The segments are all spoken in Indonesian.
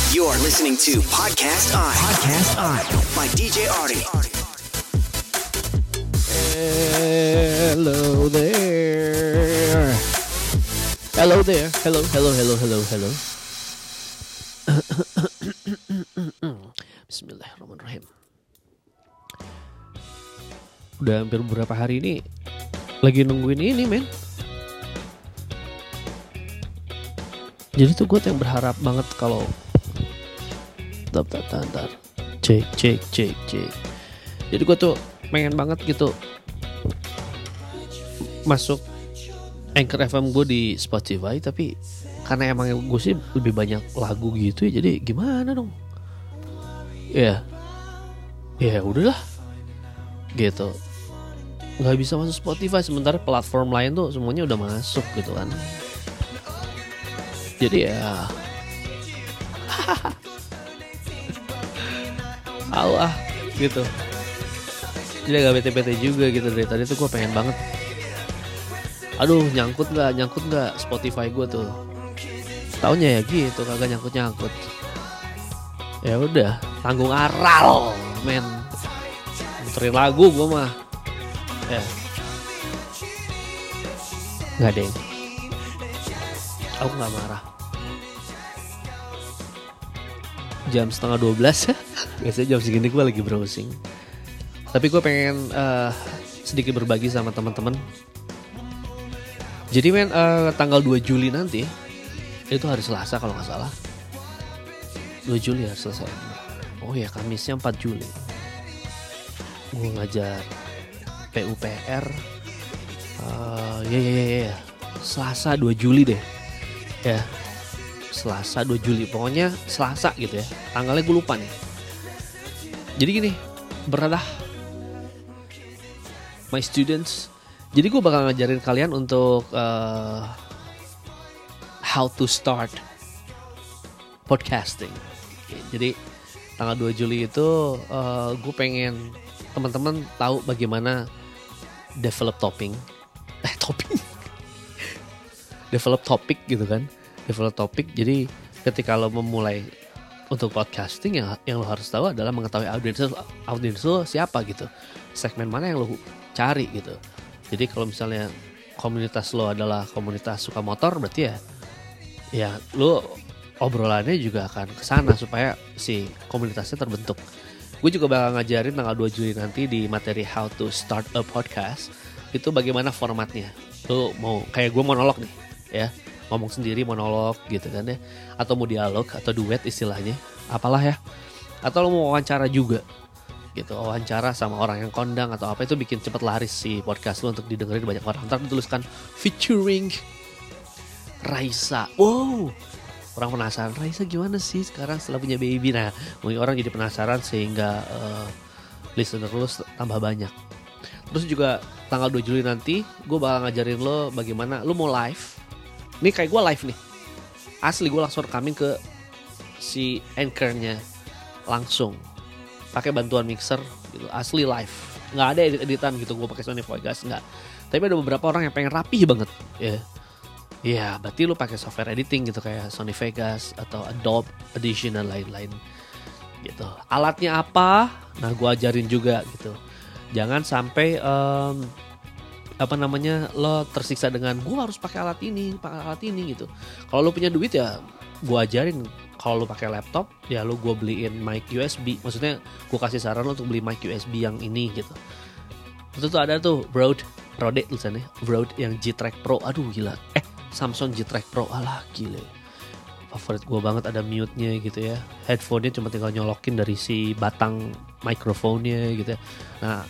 You're listening to Podcast I. Podcast I by DJ Artie. Hello there. Hello there. Hello. Bismillahirrahmanirrahim. Udah hampir beberapa hari ini lagi nungguin ini, men. Jadi tuh gue yang berharap banget kalau Bentar. Cek. Jadi gue tuh pengen banget gitu masuk Anchor FM gue di Spotify, tapi karena emang gue sih lebih banyak lagu gitu ya, jadi gimana dong? Ya udahlah gitu. Nggak bisa masuk Spotify, sementara platform lain tuh semuanya udah masuk gitu kan. Jadi ya Allah gitu. Jadi agak bete-bete juga gitu. Dari tadi tuh gue pengen banget, aduh nyangkut nggak Spotify gue tuh. Taunya ya gitu, kagak nyangkut. Ya udah, tanggung aral men, muterin lagu gue mah ya. Nggak deng, aku nggak marah. Jam 11:30 ya. Biasanya jam segini gue lagi browsing. Tapi gue pengen sedikit berbagi sama teman-teman. Jadi men, tanggal 2 Juli nanti, itu hari Selasa kalau gak salah. 2 Juli hari Selasa. Oh ya, Kamisnya 4 Juli. Gue ngajar PUPR. Ya. Selasa 2 Juli deh. Ya. Selasa 2 Juli, pokoknya Selasa gitu ya. Tanggalnya gue lupa nih. Jadi gini, berada my students. Jadi gue bakal ngajarin kalian untuk how to start podcasting. Jadi tanggal 2 Juli itu gue pengen teman-teman tahu bagaimana develop topic gitu kan. Develop topik. Jadi ketika lo memulai untuk podcasting, yang lo harus tahu adalah mengetahui audiens lo siapa gitu, segmen mana yang lo cari gitu. Jadi kalau misalnya komunitas lo adalah komunitas suka motor, berarti ya lo obrolannya juga akan kesana supaya si komunitasnya terbentuk. Gue juga bakal ngajarin tanggal 2 Juli nanti di materi How to Start a Podcast itu bagaimana formatnya. Lo mau kayak gue monolog nih ya, ngomong sendiri monolog gitu kan ya, atau mau dialog atau duet istilahnya, apalah ya, atau lo mau wawancara juga gitu, wawancara sama orang yang kondang atau apa, itu bikin cepet laris si podcast lo untuk didengerin banyak orang. Ntar dituliskan featuring Raisa. Wow, orang penasaran Raisa gimana sih sekarang setelah punya baby. Nah mungkin orang jadi penasaran sehingga listener lo tambah banyak. Terus juga tanggal 2 Juli nanti gue bakal ngajarin lo bagaimana lo mau live. Ini kayak gue live nih, asli gue langsung rekamin ke si Anchor-nya langsung, pakai bantuan mixer gitu, asli live, nggak ada editan gitu, gue pakai Sony Vegas nggak. Tapi ada beberapa orang yang pengen rapih banget, ya berarti lu pakai software editing gitu kayak Sony Vegas atau Adobe Audition dan lain-lain gitu. Alatnya apa? Nah gue ajarin juga gitu. Jangan sampai lo tersiksa dengan gue harus pakai alat ini gitu. Kalau lo punya duit ya gue ajarin. Kalau lo pakai laptop ya lo gue beliin mic USB. Maksudnya gue kasih saran lo untuk beli mic USB yang ini gitu. Itu tuh ada tuh Rode tulisannya, Rode yang G-Track Pro. Aduh gila. Samsung G-Track Pro, alah gila. Favorit gue banget, ada mute-nya gitu ya. Headphone-nya cuma tinggal nyolokin dari si batang microphone-nya gitu ya. Nah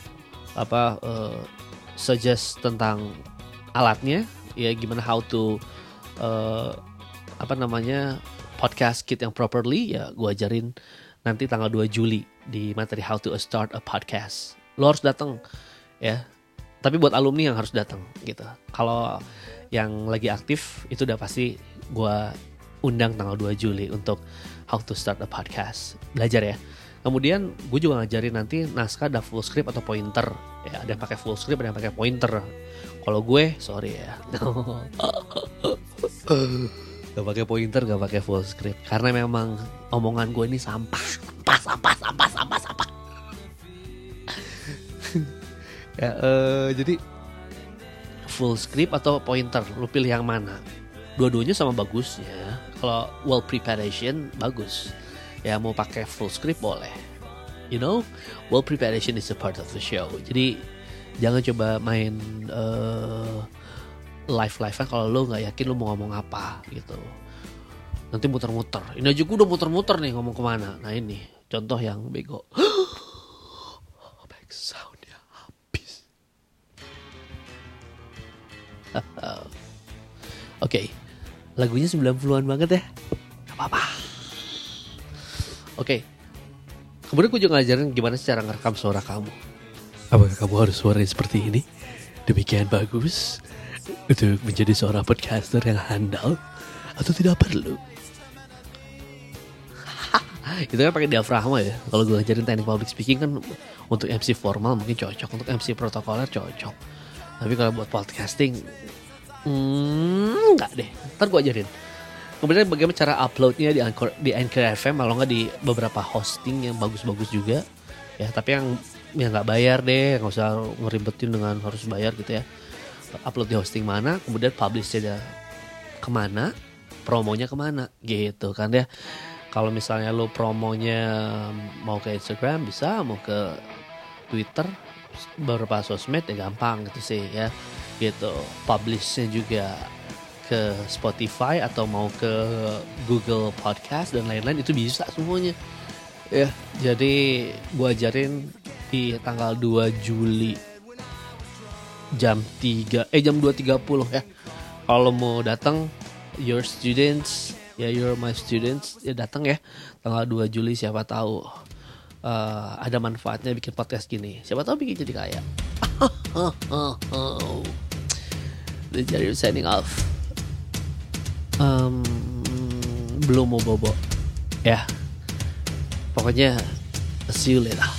suggest tentang alatnya ya, gimana how to podcast kit yang properly ya gue ajarin nanti tanggal 2 Juli di materi How to Start a Podcast. Lo harus datang ya, tapi buat alumni yang harus datang gitu. Kalau yang lagi aktif itu udah pasti gue undang tanggal 2 Juli untuk How to Start a Podcast, belajar ya. Kemudian gue juga ngajarin nanti naskah ada full script atau pointer. Ya, ada yang pakai full script, ada yang pakai pointer. Kalau gue, sorry ya. Gak pakai pointer, gak pakai full script. Karena memang omongan gue ini sampah. Ya, jadi full script atau pointer, lu pilih yang mana? Dua-duanya sama bagusnya. Kalau well preparation bagus. Ya mau pakai full script boleh. You know, well preparation is a part of the show. Jadi jangan coba main live-livean kalau lo nggak yakin lo mau ngomong apa gitu. Nanti muter-muter. Ini aja gue udah muter-muter nih ngomong kemana. Nah ini contoh yang bego. Back soundnya habis. Oke, lagunya 90-an banget ya. Gak apa-apa. Oke. Kemudian gue juga ngajarin gimana cara ngerekam suara kamu. Apakah kamu harus suaranya seperti ini? Demikian bagus untuk menjadi seorang podcaster yang handal atau tidak perlu? Itu kan pakai diafragma ya. Kalau gue ngajarin teknik public speaking kan untuk MC formal mungkin cocok, untuk MC protokoler cocok. Tapi kalau buat podcasting enggak deh. Ntar gue ajarin. Kemudian bagaimana cara uploadnya di Anchor FM, kalau nggak di beberapa hosting yang bagus-bagus juga ya. Tapi yang nggak bayar deh, nggak usah ngeribetin dengan harus bayar gitu ya. Upload di hosting mana, kemudian publish-nya kemana, promonya kemana gitu kan ya. Kalau misalnya lo promonya mau ke Instagram bisa, mau ke Twitter, beberapa sosmed ya gampang gitu sih ya gitu. Publish-nya juga ke Spotify atau mau ke Google Podcast dan lain-lain itu bisa semuanya ya. Jadi gua ajarin di tanggal 2 Juli jam 2.30 ya. Kalau mau datang, your students ya, you're my students ya, datang ya tanggal 2 Juli. Siapa tahu ada manfaatnya bikin podcast gini. Siapa tahu bikin jadi kaya. Jadi signing off. Belum mau bobo ya. Pokoknya see you later.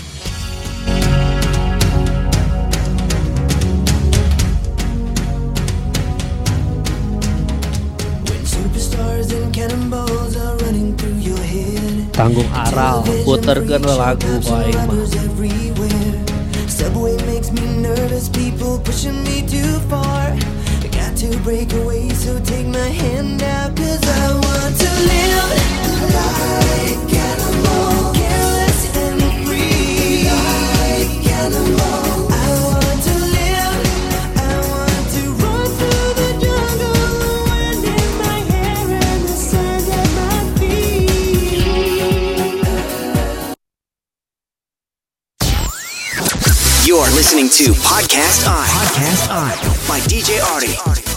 Tanggung aral, puterkeun lagu bae mah. Subway makes me nervous, people pushing me too far. I got to break away, so take my hand out, 'cause I want to live like animal, careless and free, like animal. I want to live, I want to run through the jungle, the wind in my hair and the sand at my feet. You're listening to Podcast I by DJ Artie.